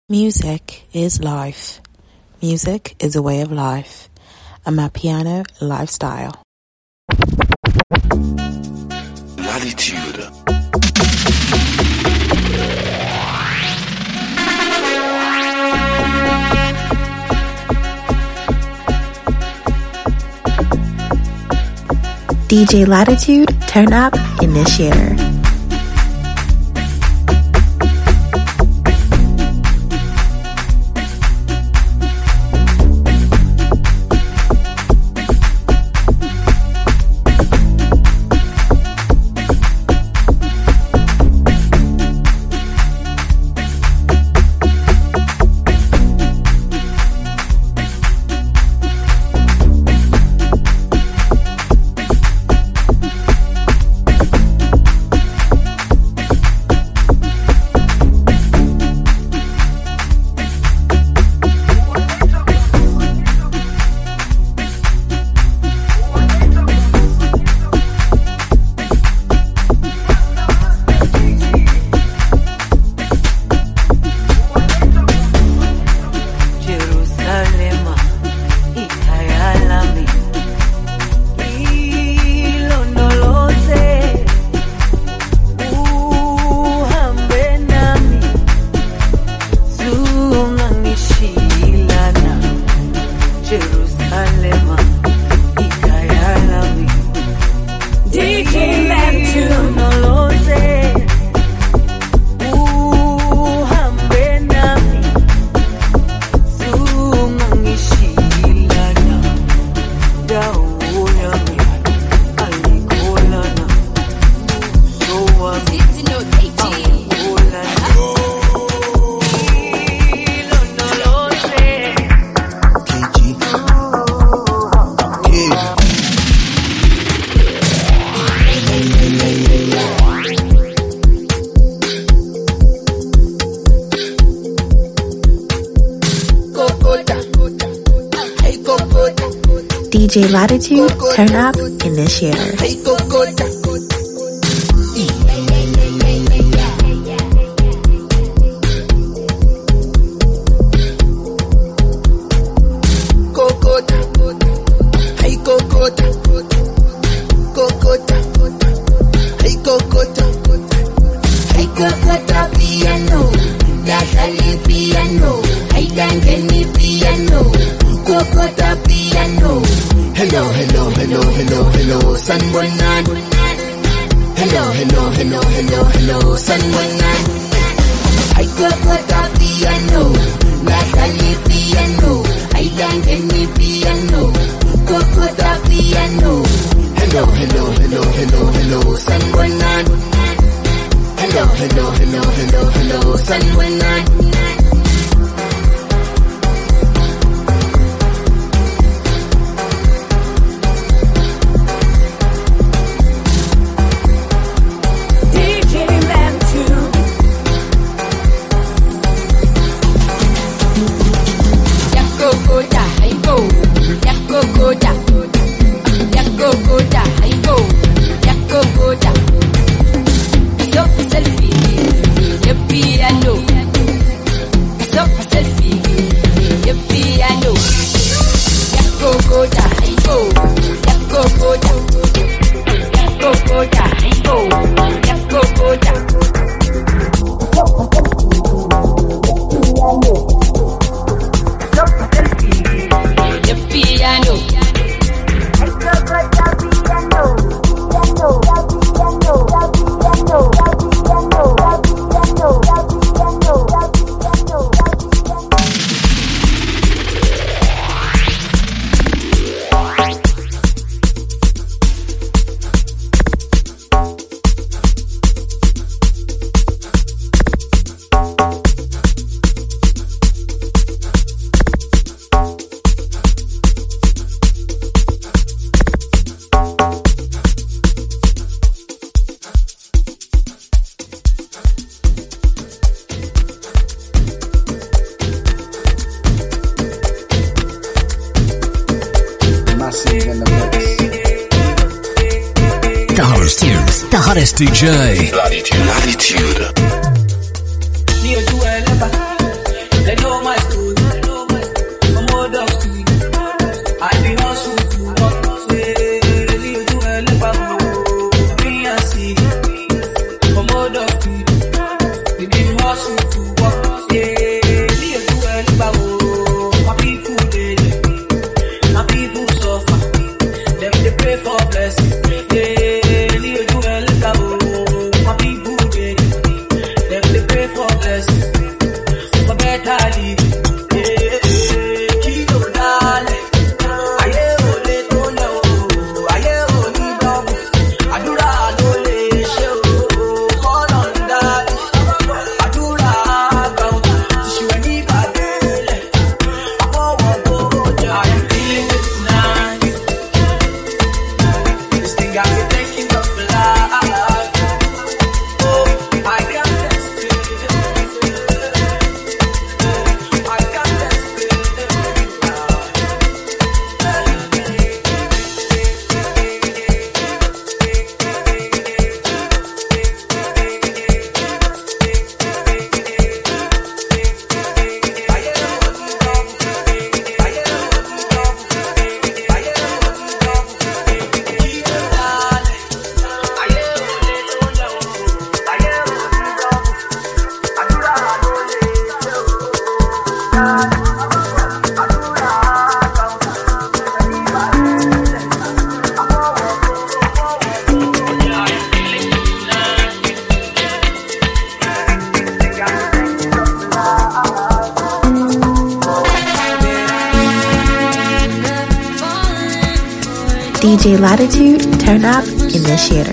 Music is life. Music is a way of life. Amapiano lifestyle. Latitude. DJ Latitude, turn up initiator. DJ Latitude, turn up initiator. The hottest DJ. Latitude. DJ Latitude, turn up initiator.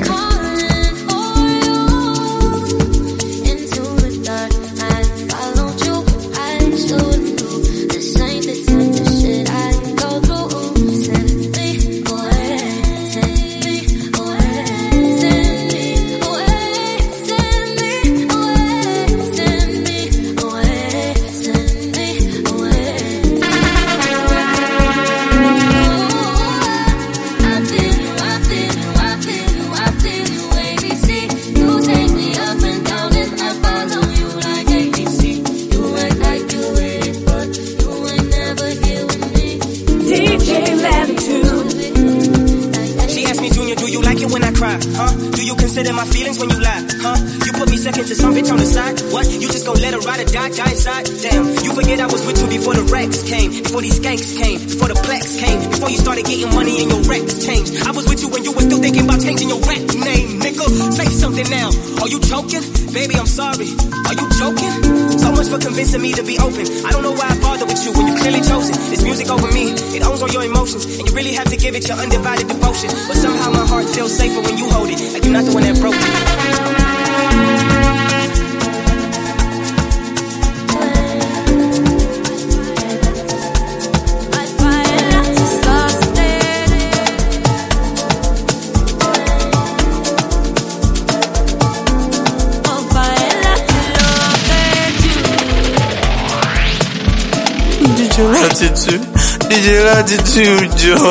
DJ Latitude,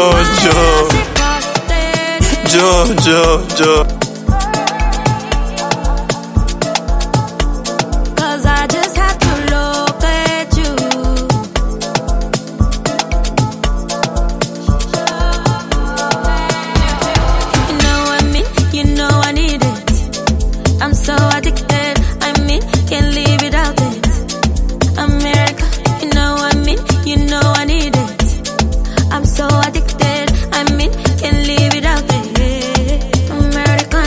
Joe. Cause I just have to look at you. You know what I mean? You know I need it. I'm so addicted. I mean, can't live without it. America, you know what I mean? You know I need it. I'm so addicted. I mean, can't live without it. America.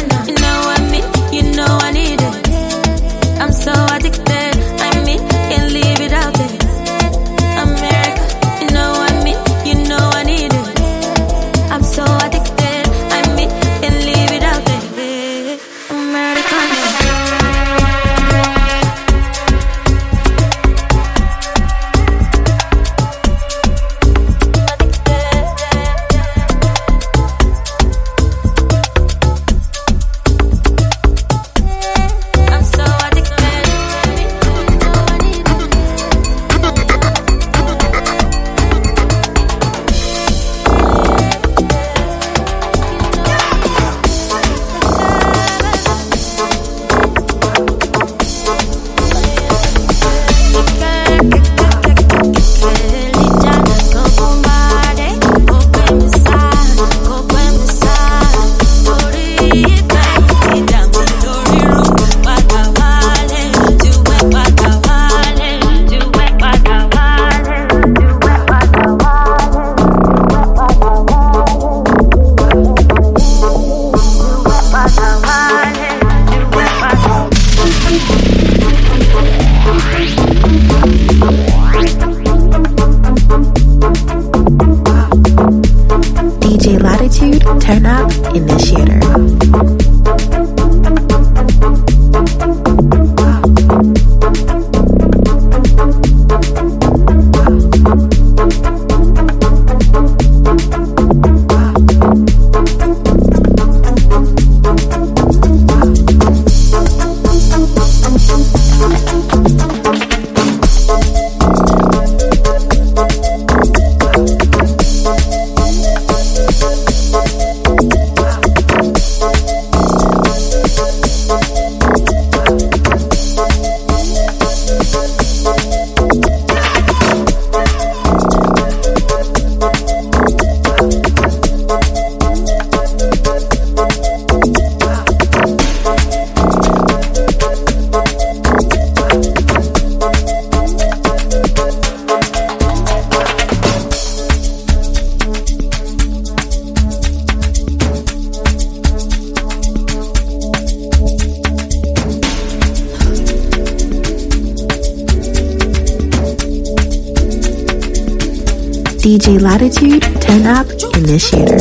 DJ Latitude, turn up, initiator.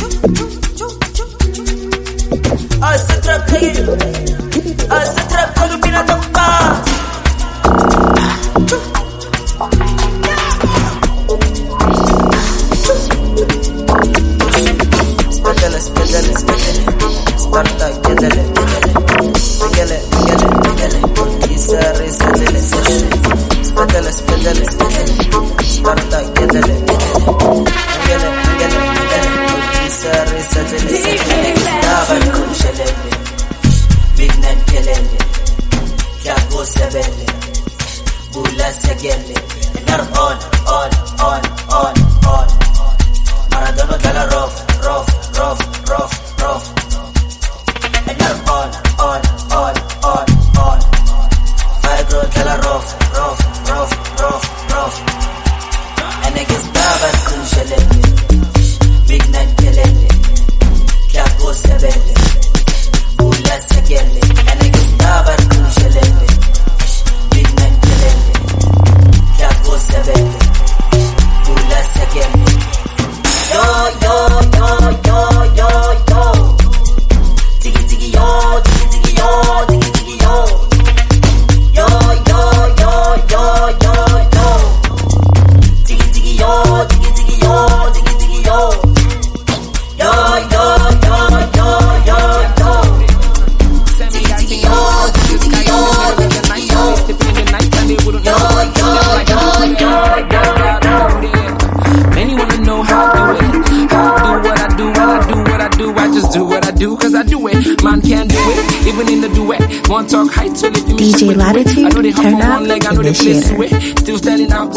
DJ Latitude, turn up, initiator. Still standing out,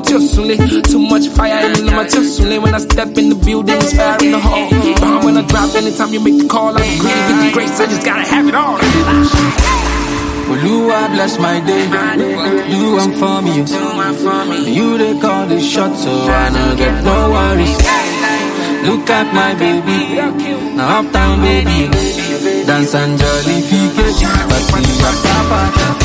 too much fire in when I step in the building, it's fire in the hall. When I drop, anytime you make the call, I agree with the grace, I just gotta have it all. Well, you I bless my day. You want for me. You they call the shot, so I don't get no worries. Look at my baby, now uptown baby. Dance and jolly figure, but we are apart.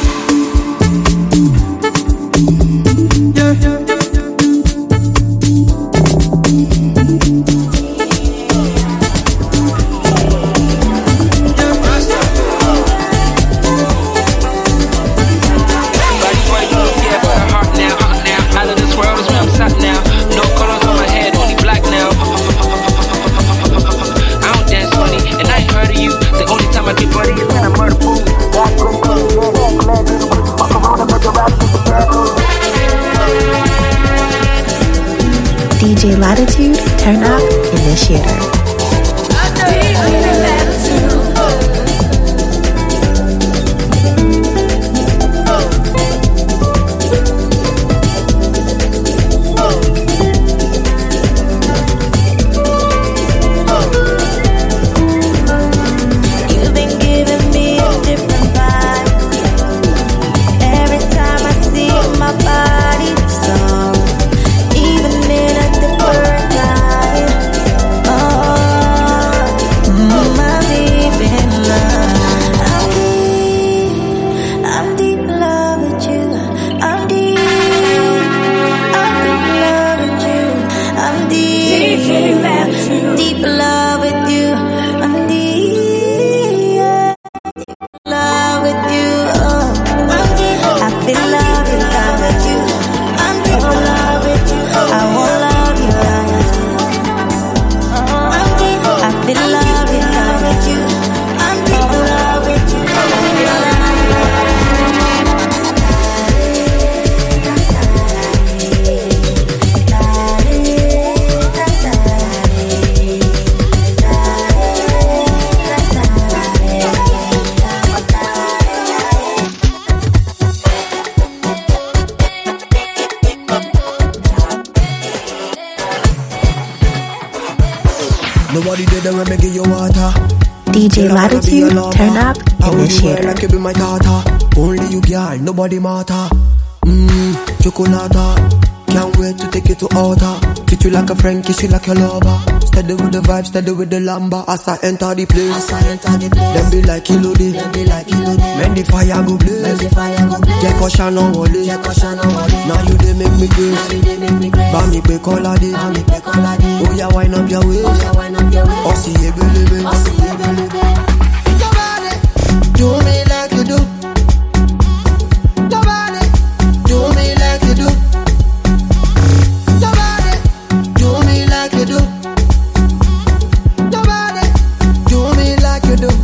DJ Latitude, turn up, initiator. Nobody did the when me give you water. DJ Latitude, turn up, initiator. Like you be my daughter. Only you girl, nobody matter. Chocolata. Can't wait to take you to altar. Treat you like a friend, kiss you like your lover. Steady with the vibe, steady with the lamba. As I enter the place, them be like Elodie. Men the fire go blaze. Jack Ocean on Wally. Now you they make me grace. Ba mi pe make holiday. Oh yeah, wind up your waist. Oh see you baby. Nobody do me like you do. Nobody do me like you do. Nobody do me like you do. Nobody do me like you do.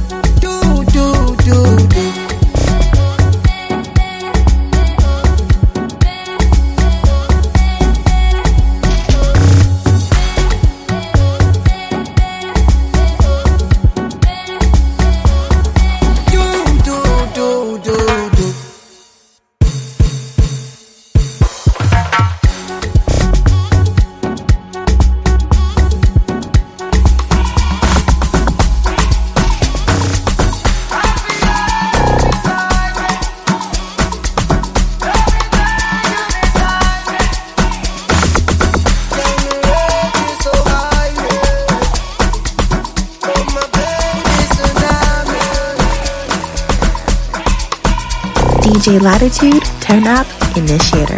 DJ Latitude, Turn Up, Initiator.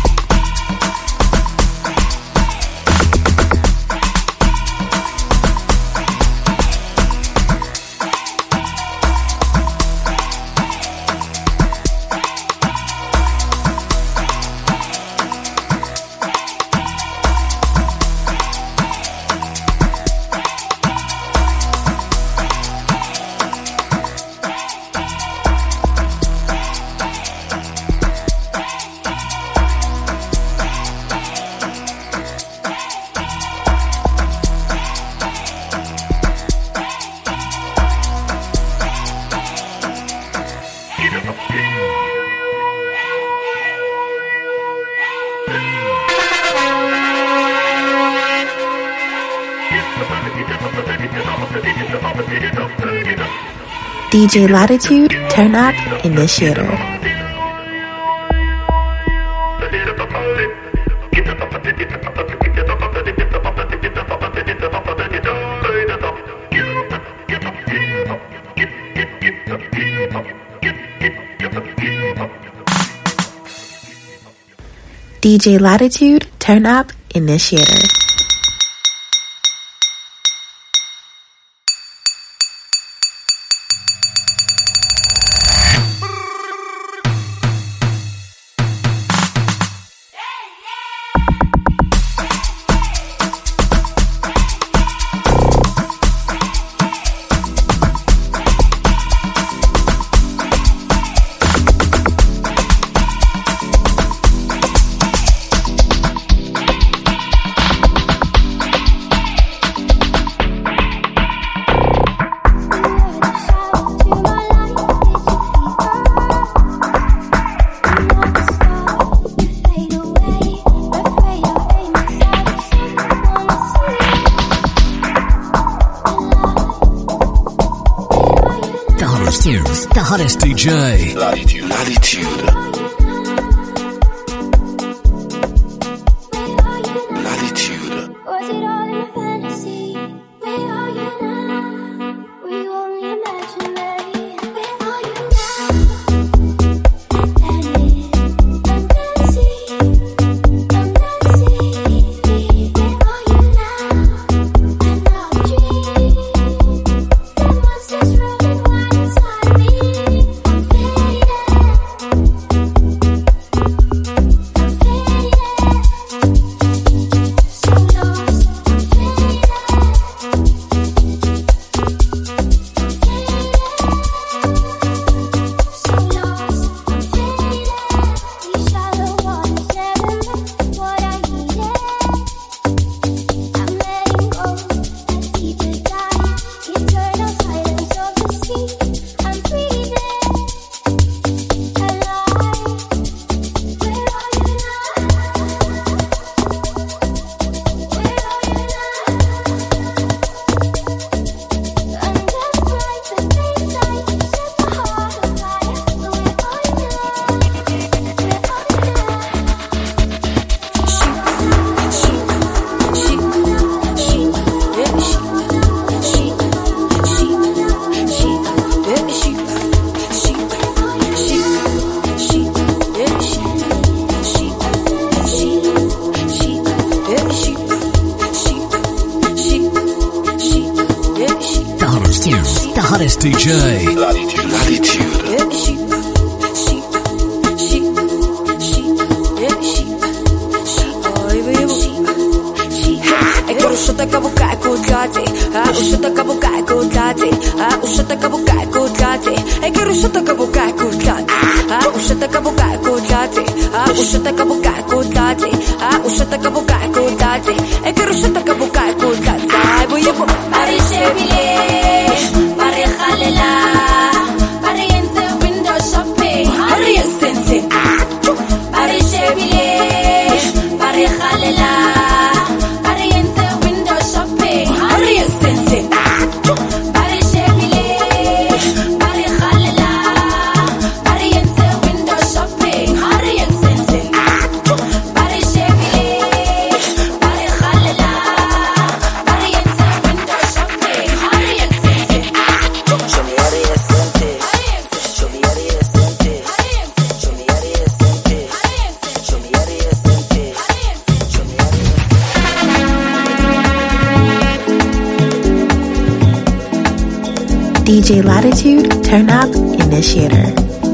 DJ Latitude, Turn Up, Initiator. DJ Latitude, Turn Up, Initiator. The hottest DJ. Latitude. Was it all in a fantasy? Where are you now? Were you only imaginary? Where are you now? I'm dancing. Where are you now? I'm not a dream. The monsters running wild inside me. I'm fading. hottest DJ. Latitude. Ushata kabuka kutate, ushata kabuka kutate, ushata kabuka kutate. Ushata kabuka kutate, ushata kabuka kutate, ushata kabuka kutate, ushata kabuka kutate. Ushata kabuka kutate. Boyebo Parishebile, Parikhalela, Pariense window shopping, Pariense, Parishebile, Parikhalela. DJ Latitude, Turn Up Initiator.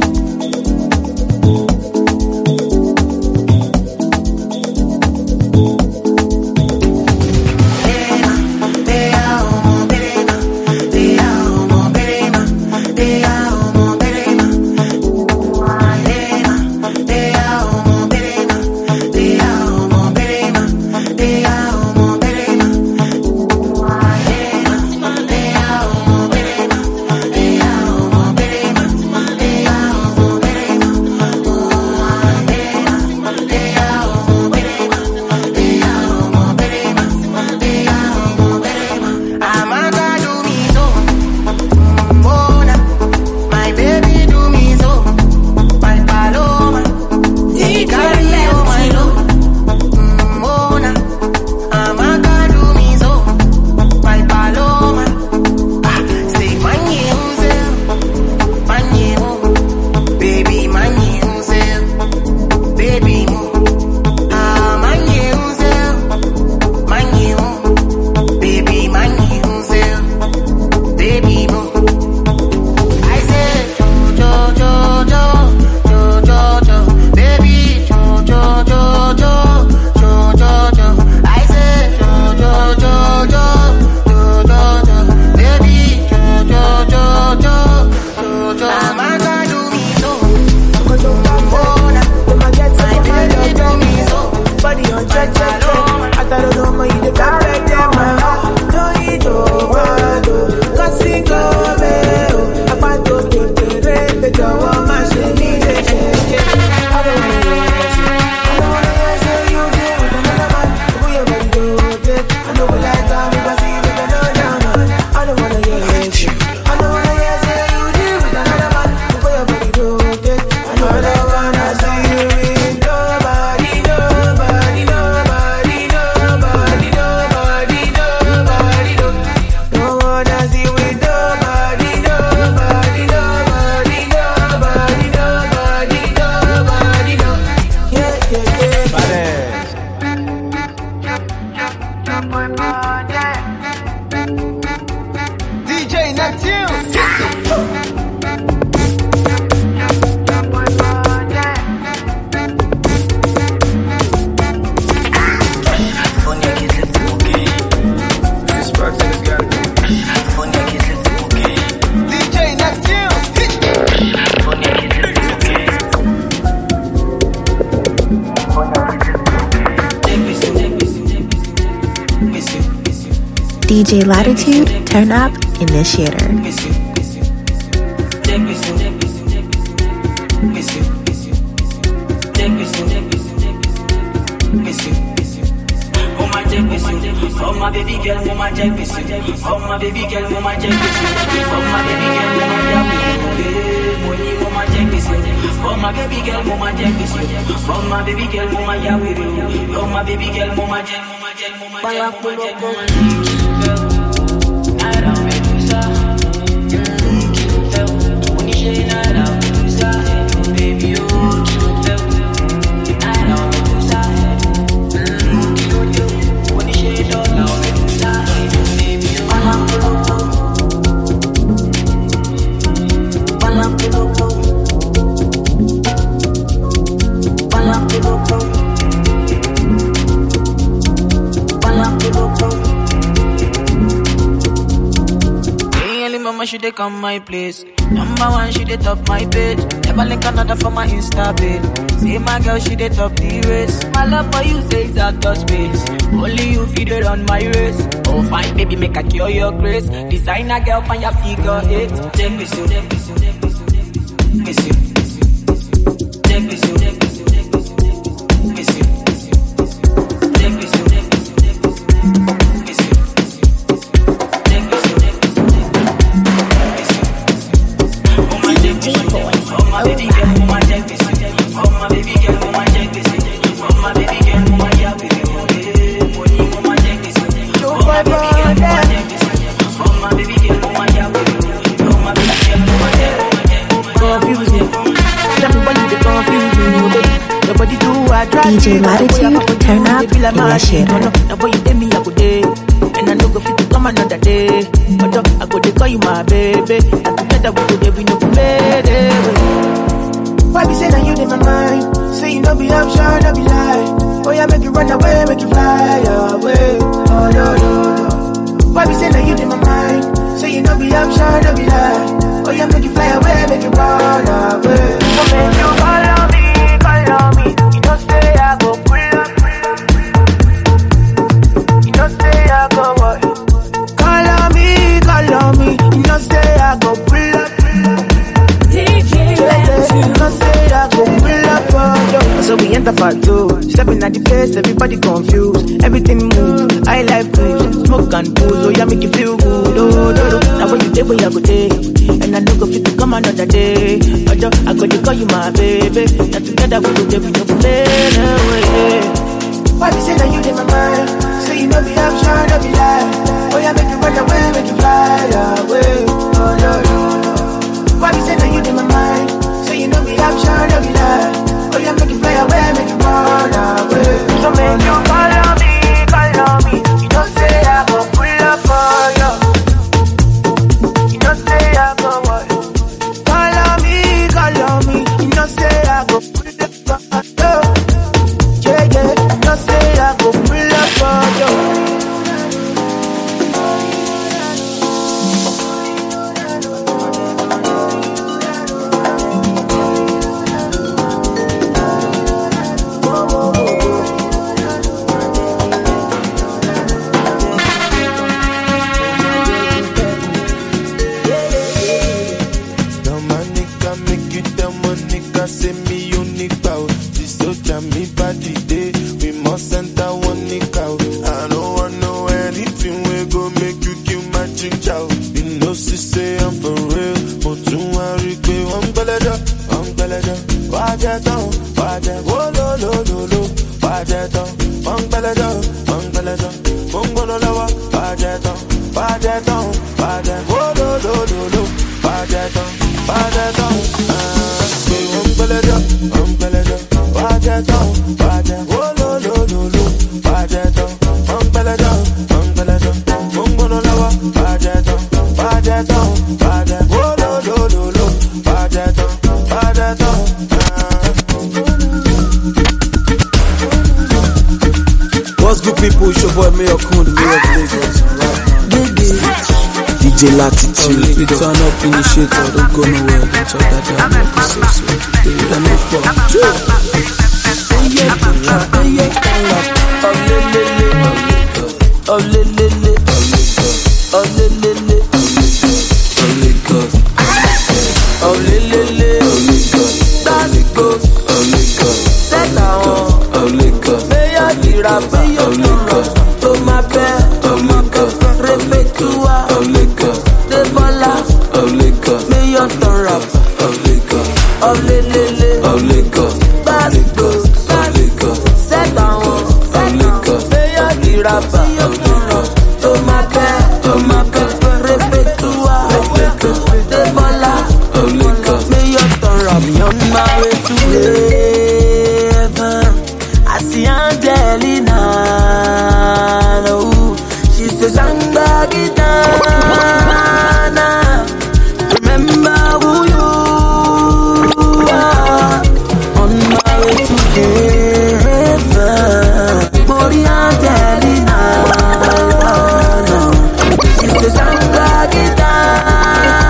DJ Latitude, Turn Up Initiator. Oh my baby girl, mama jack me. Oh my baby girl, mama jack me. Oh my baby girl, mama jack me. Money, mama jack me. Oh my baby girl, mama jack me. Oh my baby girl, mama jack me. Oh my baby girl, mama jack, mama jack, mama jack, mama jack, mama jack. Nada me gusta, quiero feo. When you say nada me gusta, baby oh quiero feo. Nada me gusta, quiero yo. When you say don't know me gusta, baby oh. when she dey come my place. Number one, she dey top my page. Never link another for my Insta page. Say my girl, she dey top the race. My love for you says out of space. Only you feed it on my race. Oh fine, baby, make I cure your grace. Designer girl, find your figure 8. Check this you, check this you, check this you, check this you, miss you. Check this you, check this you, check this you, miss you. Check this you, check this you, check this you, miss you. Check this you, check this you, check this you, miss you. Oh my baby girl, oh my check this you. Oh my baby girl, oh my check this you. Oh my baby girl, oh my yeah with you. Oh my check this you. Oh my baby girl, oh my check this you. Oh my baby girl, oh my yeah with you. Oh my baby girl, oh my check. Confuse me. Tell me why you dey confuse me. Your body too attractive. DJ Latitude, turn up your shit. Now boy you tell me I go day, and I no go fit to come another day. But I go dey call you my baby, and together we go dey we no go fade away. Why be say that you in my mind? Say you no be option, no be lie. Oh yeah, make you run away, make you fly away. Oh no no no. Why be say that you in my mind? Say you no be option, no be lie. Oh yeah, make you fly away, make you run away. So make you call on me, call on me. You don't say I go pull up. You don't say I go what? Call on me, call on me. You don't say I go pull up. So we enter part 2. Stepping at the place, everybody confused. Everything move, I like cruise. Smoke and booze, oh yeah, make you feel good. Oh, now when you day, where I go day. And I know go fit to come another day. But I go to call you my baby. Now together we go day, we no play away. Why be say that you in my mind? Say you know be option, no be lie. Oh yeah, make you run away, make you fly away. Oh no no no. Why be say that you in my mind? Say you know be option, no be lie. Oh yeah, make you fly away, make you run away. So make you call on me, call on me. You don't say I go pull up for you. You don't say I go what? Call on me, call on me. You don't say I go pull up for you. Yeah, yeah. You don't say I go pull up for you. What's good, people? It's your boy Mayor Kun, the Mayor of Lagos. DJ Latitude, we turn up initiator, don't go nowhere, don't talk that down, make you say so. They don't know for Angelina,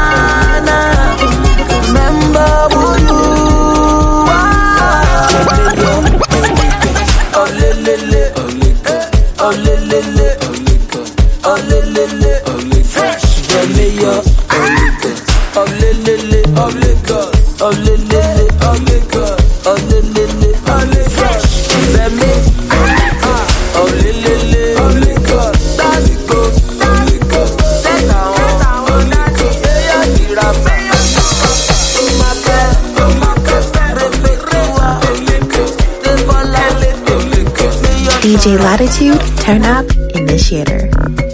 DJ Latitude, turn up, initiator.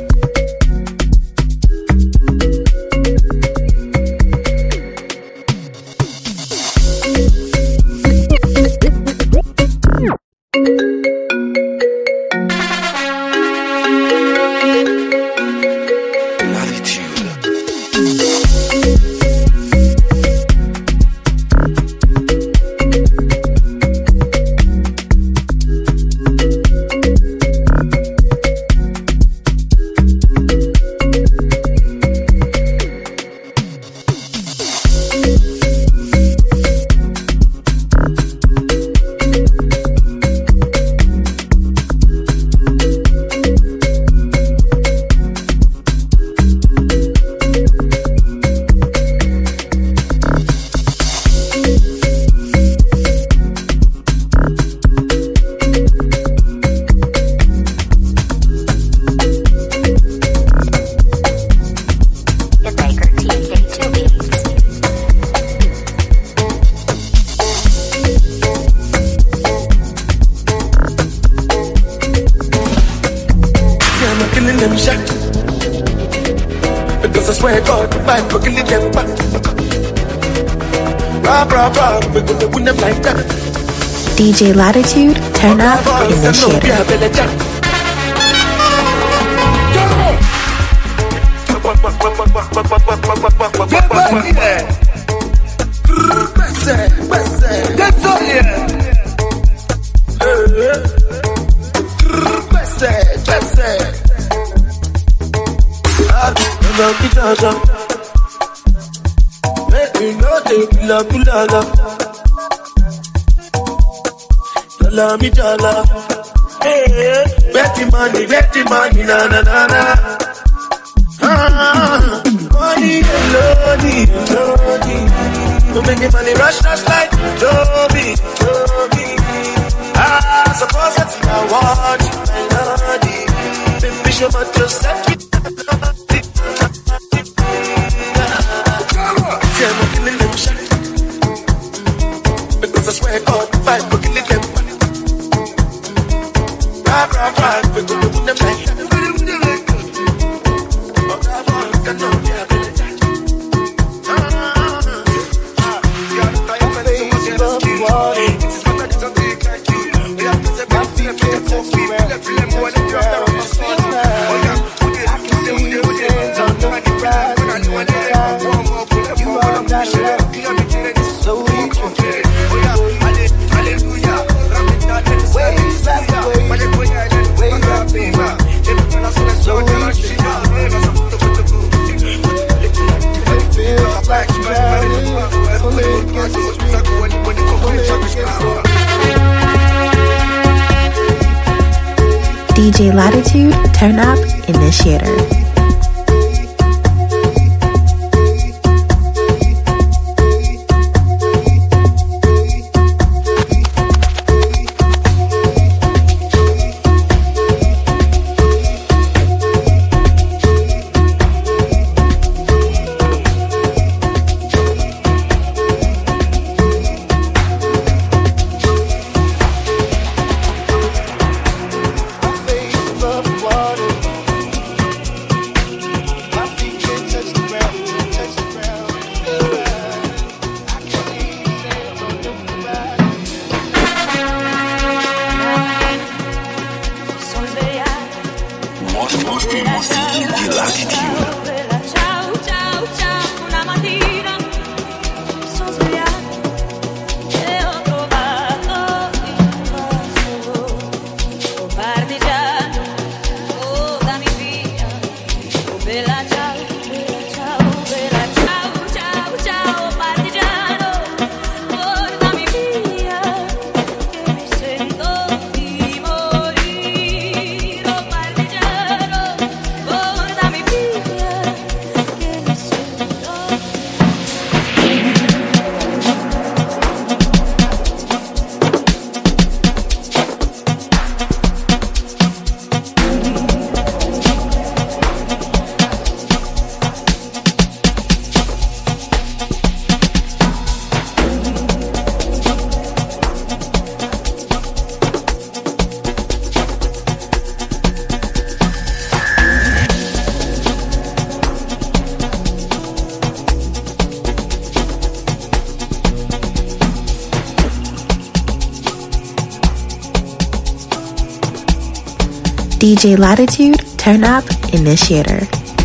DJ Latitude, turn up, initiator. Jala mi jala, hey, betty money, na na na na. Money alone, don't make the money rush like Joby. Suppose that's what I want, my lordy. Baby, show me just that. I'm killing them shot. Because I swear God, fight for killing them. Ride, we're gonna win them like that. DJ Latitude, turn up, initiator. DJ Latitude, Turn Up Initiator.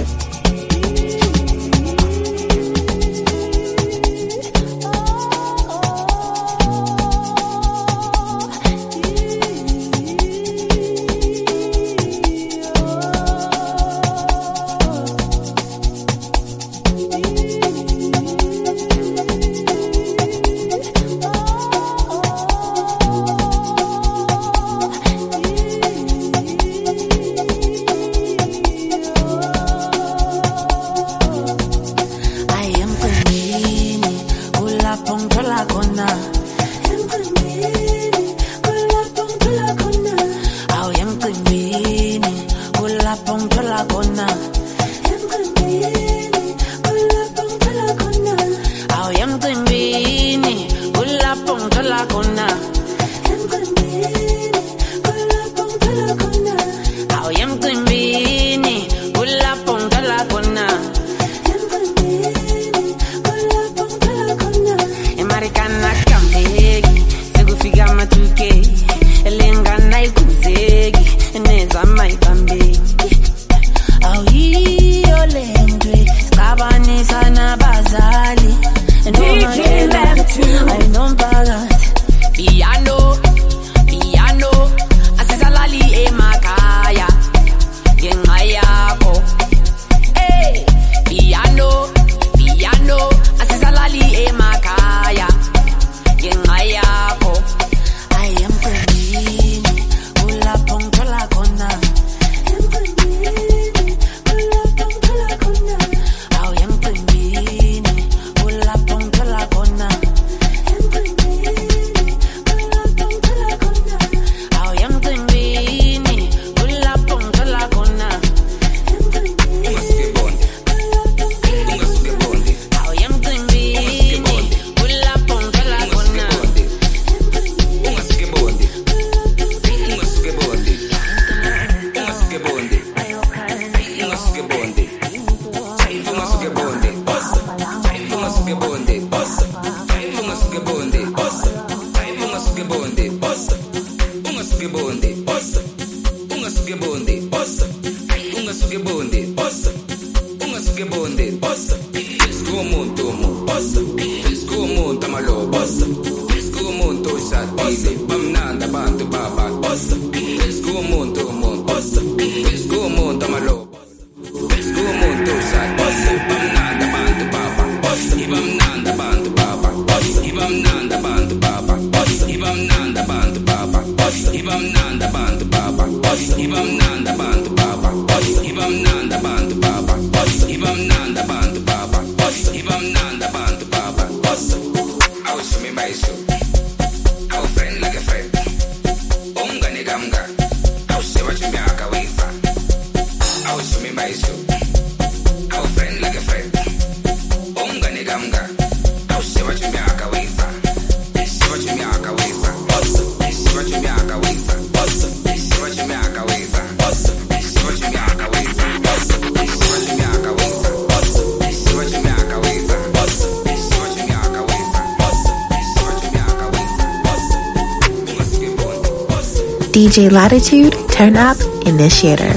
DJ Latitude, Turn Up Initiator.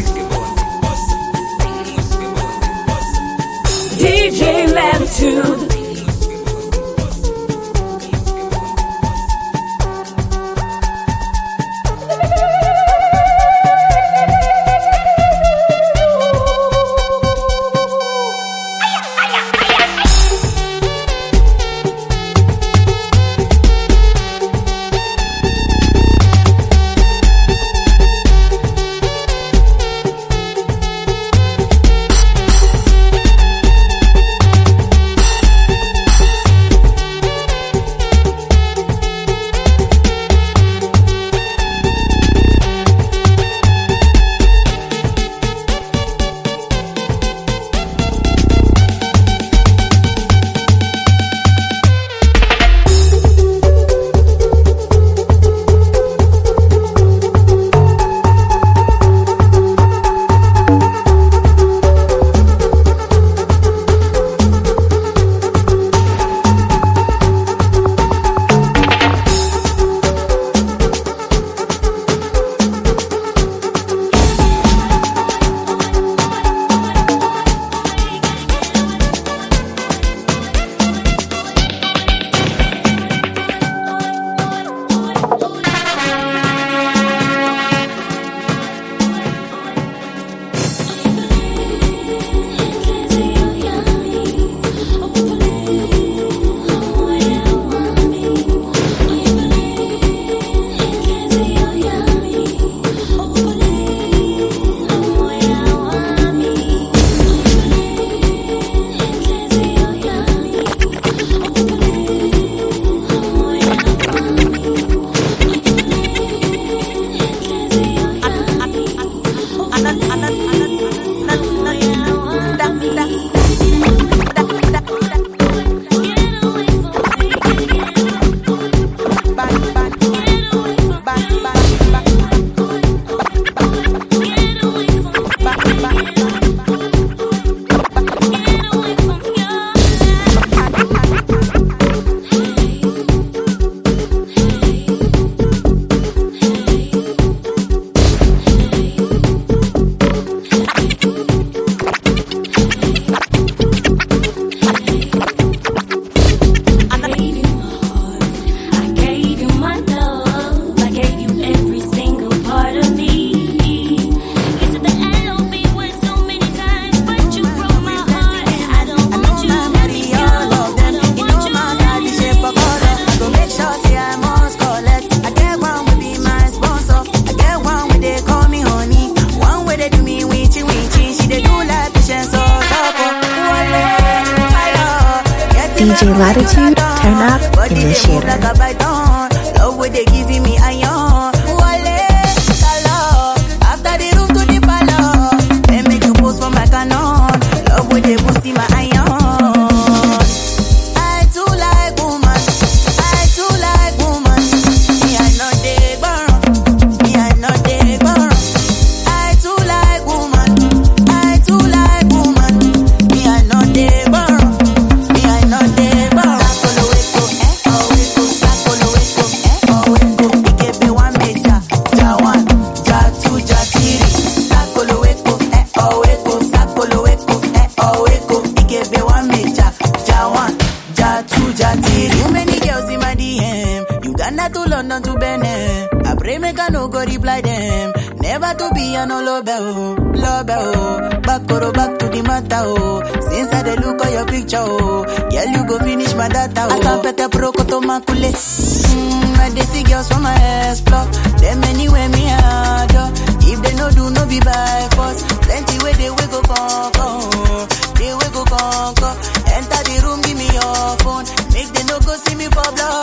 DJ Latitude. DJ Latitude, turn up Initiator. Love what they giving me iron. After the room to the palace, they make you post for my canon. Love what they boosting my iron. I too like woman. I too like woman. Me I know they burn. Me I know they burn. I too like woman. I too like woman. Me I know they burn. Me I know they burn. Too many girls in my DM. Uganda to London to Benin. I pray make I no go reply them. Never to be a no love oh. Back to the matter oh. Since I dey look at your picture oh. Girl you go finish my data oh. I can't pete pro koto makule. I dey see girls from my explore. Them anywhere me adore. If they no do no be by force. Plenty way they will go conquer. They will go conquer. Enter the room give me your phone. Make they no go see me for blood.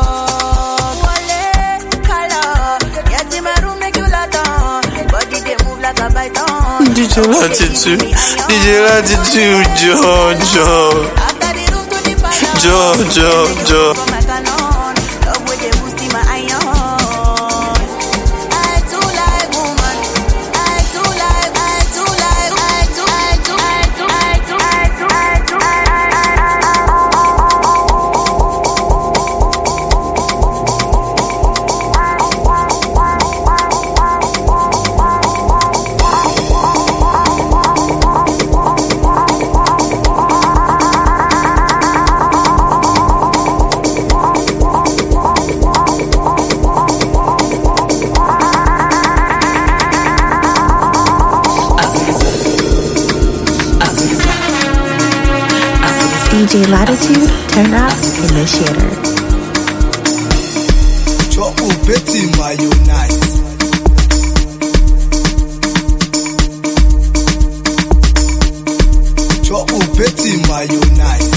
Wale, color. Get in my room make you lot on. Body they move like a python. DJ Latitude, Joe. DJ Latitude, turn up Initiator. Choco Betty Mayonnaise. Choco Betty Mayonnaise.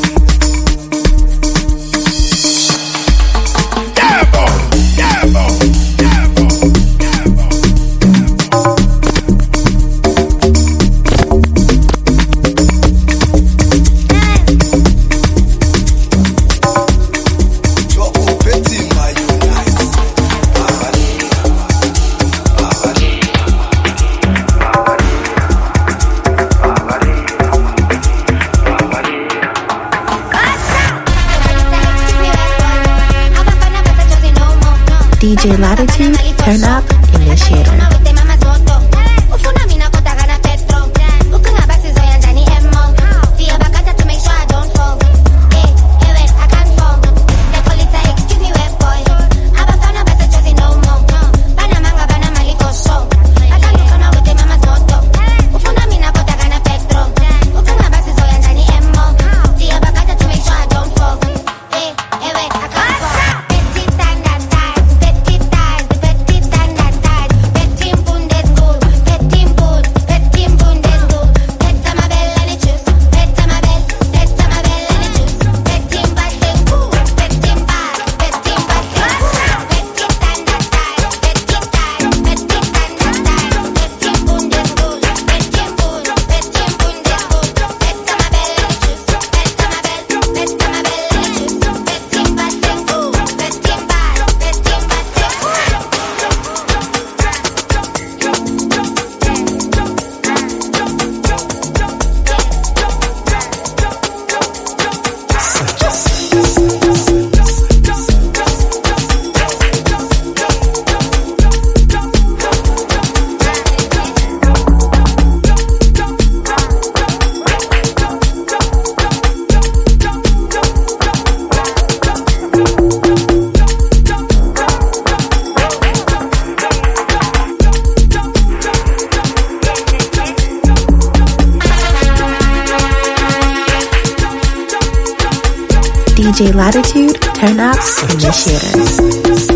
DJ Latitude, turn up Initiator. Team DJ Latitude, Turn Ups, Initiators.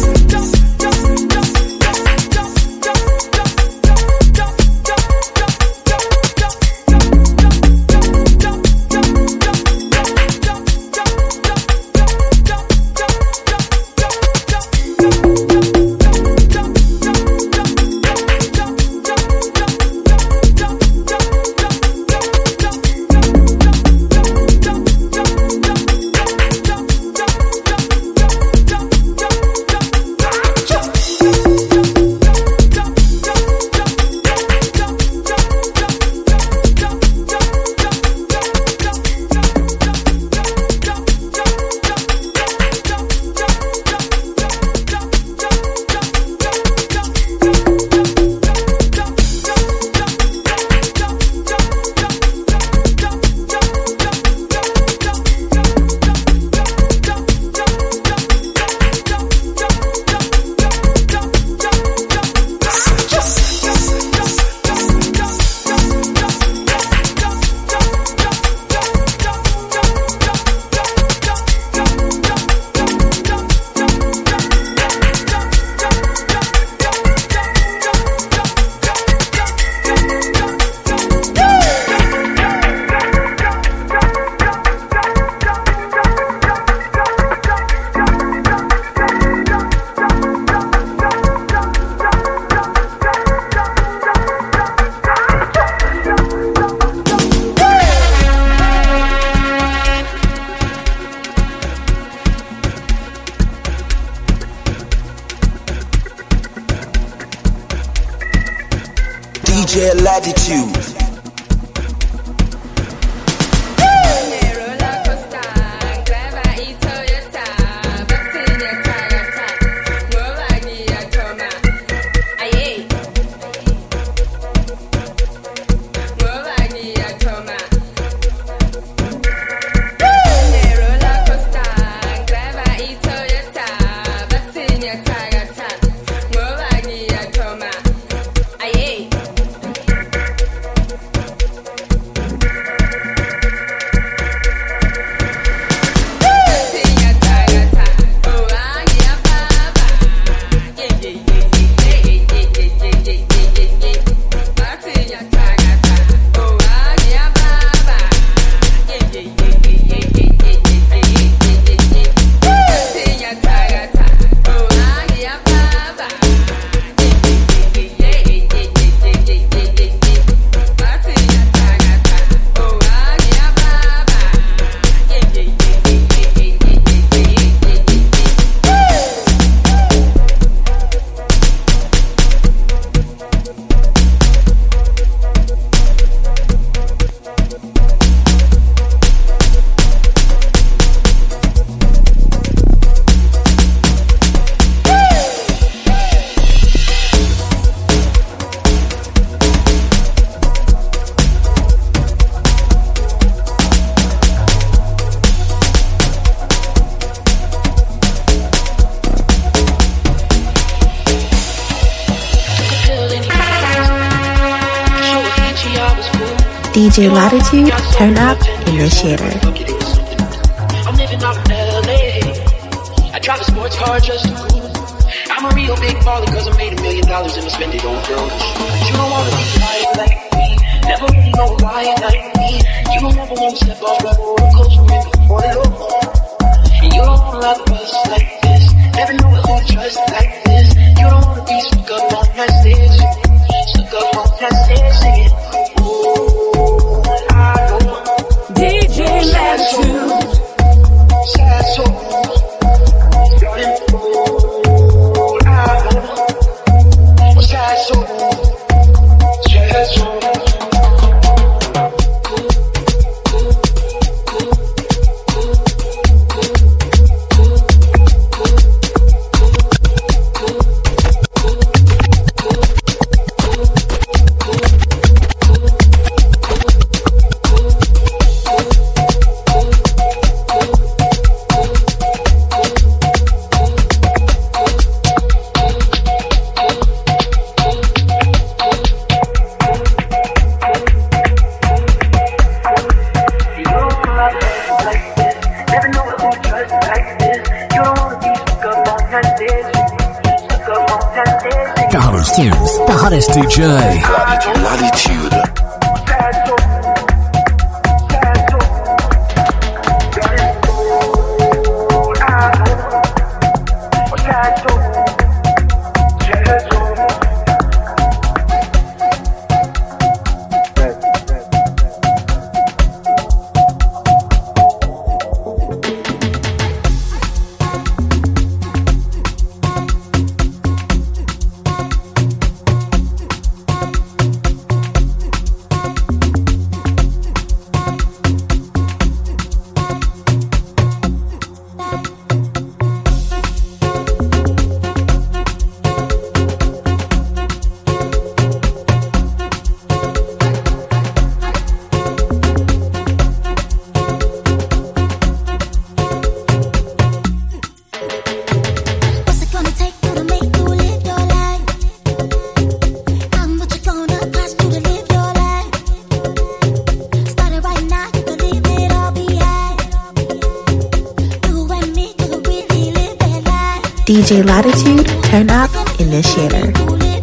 DJ Latitude. DJ Latitude, Turn Up, Initiator. I'm living out in LA. I drive a sports car just to cool. I'm a real big baller cause I made $1 million and I spend it on girls. You don't wanna be quiet like me. Never really know why like me. You don't ever wanna step off that roller coaster and go for the low. And you don't wanna ride the bus like this. Never know who to trust like this. You don't wanna be stuck up on that stage. Stuck up on that stage singing. DJ Latitude. Sad soul. Starting cold. Sad soul. Sad soul. hottest tunes, the hottest DJ. Latitude. DJ Latitude, turn up, initiator.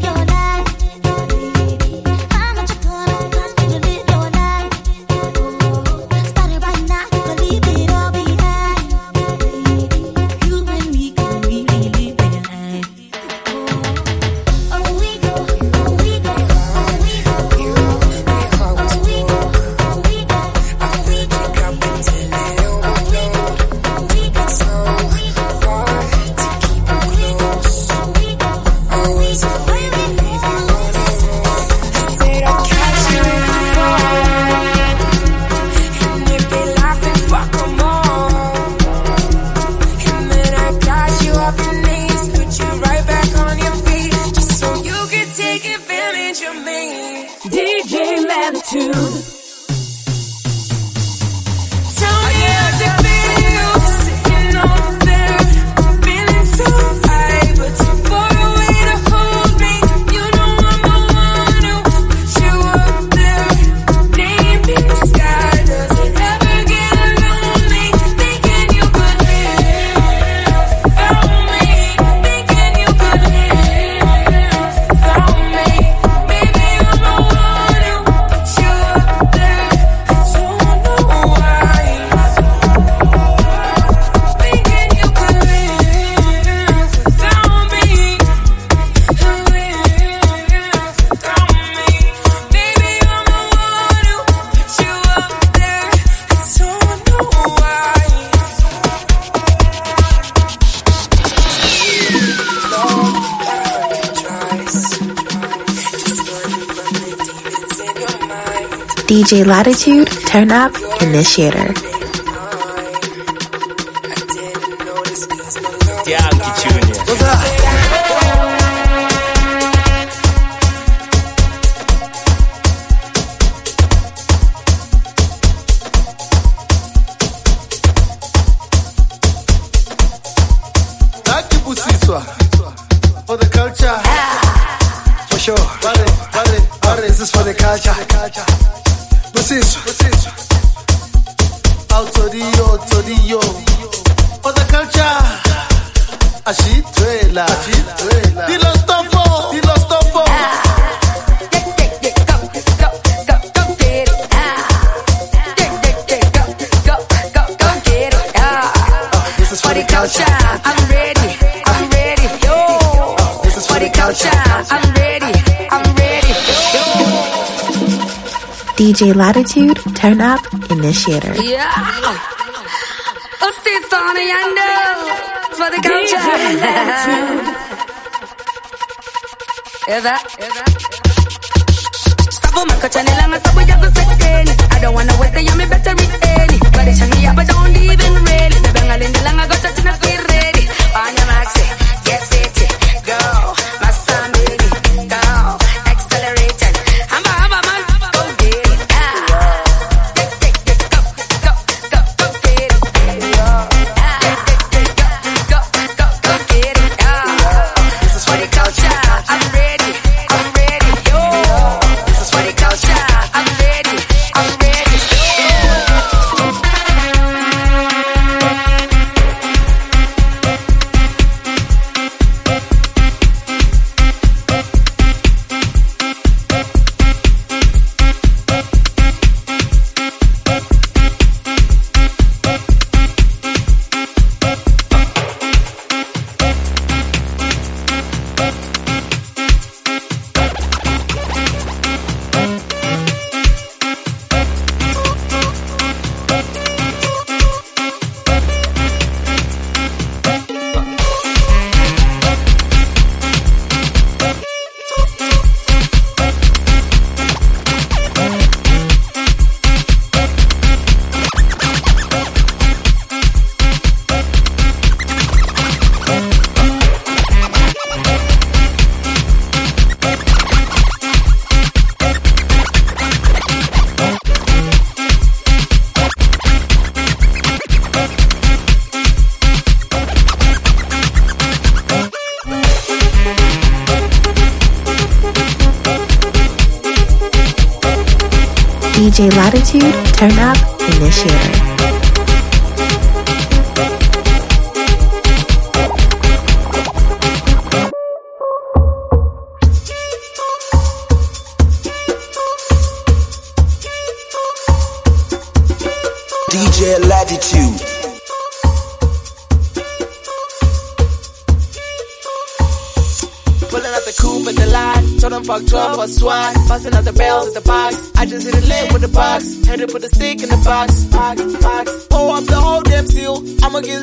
DJ Latitude, turn up, initiator. Yankee Junior. For the culture, for sure. This is for the culture. Busiswa, autodio. For the culture, ashitwela. Dilo stofo. This is for the culture. I'm ready. Yo. This is for the culture. I'm ready. DJ Latitude, turn up, initiator. Yeah. Usti Sony Yando. It's for the culture. Hear that? Stop my coaching and stop with your second. I don't wanna waste the yummy better retain. But it's me up, but don't even read it. The bangal in the lang, I got touching up, be ready. On your maxi, get set, go. My son, baby, go. Accelerated. I'm a man. DJ Latitude, Turn Up Initiator. DJ Latitude. Pulling out the coupe at the lot, told them fuck 12 or SWAT. Busting out the bells at the box, I just hit a lid with the box. Had to put the stick in the box, box. Pull up the whole damn seal, I'ma get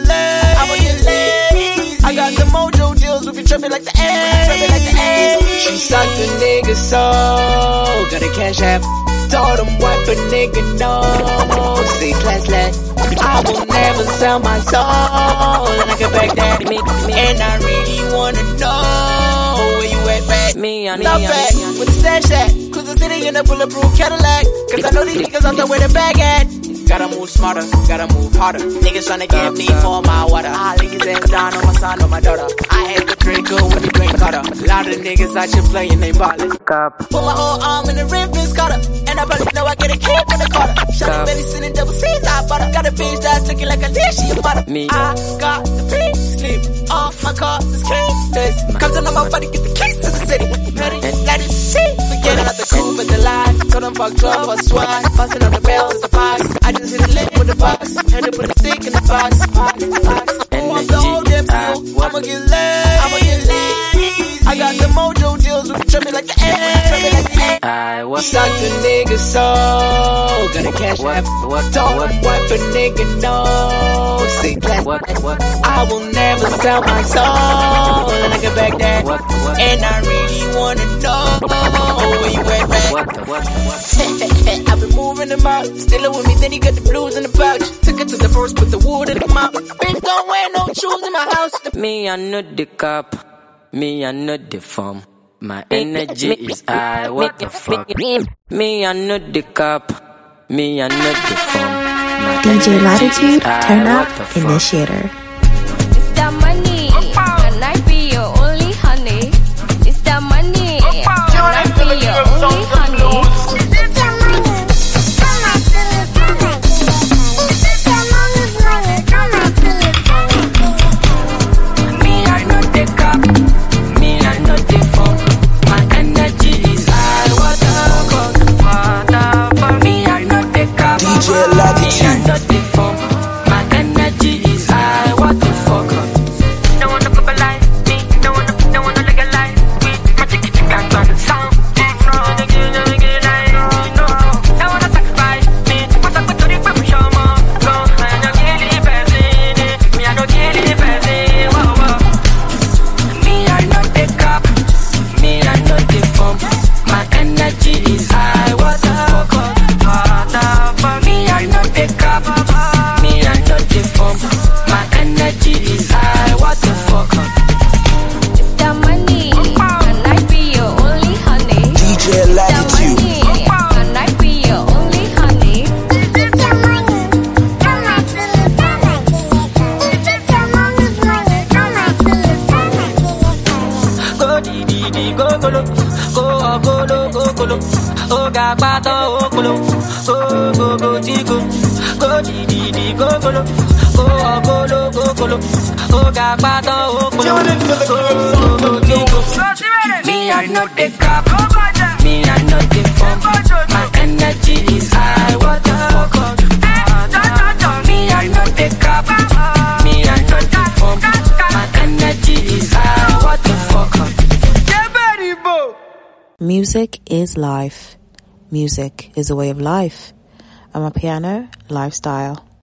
laid. I got the mojo deals, we be tripping like the A's. She sucked the nigga so, got a cash app. Told him wipe a nigga no, say slash. I will never sell my soul, and I can back that me, and I really wanna know where you at, back. Me on Not back, with the stash at, cruise the city in a bulletproof Cadillac, cause I know these niggas out there where the bag at. Gotta move smarter, gotta move harder. Niggas tryna get me for my water. I lick his ass down on my son or my daughter. I hate the drink good when the drink cutter. A lot of niggas out here playing, they ballin'. Put my whole arm in the rim, Vince Carter. And I probably know I get a kid from the Carter. Shawty belly sitting double C's, I butter. Got a bitch that's looking like a dish, she a butter. Me. I got the pink slip off my car, this canvas. Come to my body, get the keys to the city. Ready, let it see. Forgetting out the coupe at the lot. Told them fuck 12 or SWAT. Busting out the bells at the box. I just hit a lick with the box. Had to put a stick in the box. Oh, I'm the whole damn seal. I'ma get laid. I got the mojo deals. We tripping like the A's. I suck the nigga so, got a cash app. Don't wipe a nigga no. Say what? I will never sell my soul, and I can back that. And I really wanna know where you at, man. I've been moving them out, still with me. Then he got the blues in the pouch. Took it to the first, put the wood in the mouth. Bitch, don't wear no shoes in my house. Me, I know the cop. Me, I know the form. My energy is high, what the fuck? Me, I know the cop. Me, I know the form. My DJ Latitude, Turn Up Initiator. It's the money, and I be your only honey. It's the money, and I be your only honey. DJ Latitude. My energy is high, what the fuck? No one to like me, no one to legalize me. My ticket got on the sound. No one to sacrifice me. What's up with the people show more? Go, I don't get it, person. Me, I don't get it, person. Whoa. Me, I know the cop. Me, I know the form. My energy is high, what the fuck? Me, I know the form. My energy is high. What the fuck? It's the money, and I be your only honey. DJ Latitude. It's the money, and I be your only honey. It's the money, come on, go di go golo, go golo, oh ga pato oh golo, go tigo, go di go golo, go golo, oh ga pato oh golo, go tigo. Me I know the cop, me I know the form, my energy is high. What the fuck? Me I know the cop, me I know the form, my energy is high. What the fuck? Music is life. Music is a way of life. Amapiano Lifestyle.